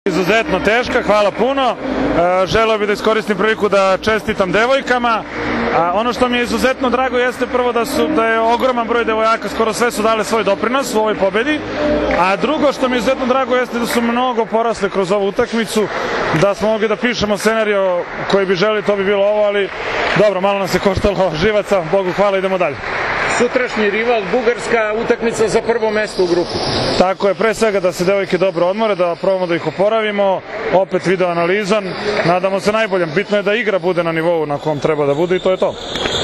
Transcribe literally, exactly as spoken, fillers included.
Izuzetno teška, hvala puno. Želeo bih da iskoristim priliku da čestitam devojkama. Ono što mi je izuzetno drago jeste prvo da, su, da je ogroman broj devojaka, skoro sve su dale svoj doprinos u ovoj pobedi. A drugo što mi je izuzetno drago jeste da su mnogo porasle kroz ovu utakmicu, da smo mogli da pišemo scenario koji bi želi, to bi bilo ovo, ali dobro, malo nas je koštalo živaca, Bogu hvala, idemo dalje. Sutrašnji rival Bugarska, utakmica za prvo mesto u grupi. Tako je, pre svega da se devojke dobro odmore, da probamo da ih oporavimo, opet video analizan, nadamo se najboljem, bitno je da igra bude na nivou na kom treba da bude i to je to.